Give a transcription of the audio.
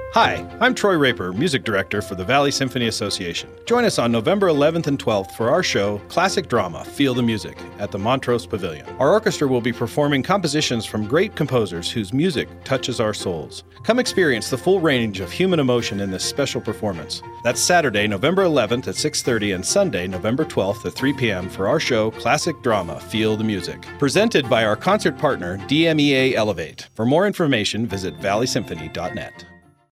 Hi, I'm Troy Raper, Music Director for the Valley Symphony Association. Join us on November 11th and 12th for our show, Classic Drama, Feel the Music, at the Montrose Pavilion. Our orchestra will be performing compositions from great composers whose music touches our souls. Come experience the full range of human emotion in this special performance. That's Saturday, November 11th at 6:30 and Sunday, November 12th at 3 p.m. for our show, Classic Drama, Feel the Music. Presented by our concert partner, DMEA Elevate. For more information, visit valleysymphony.net.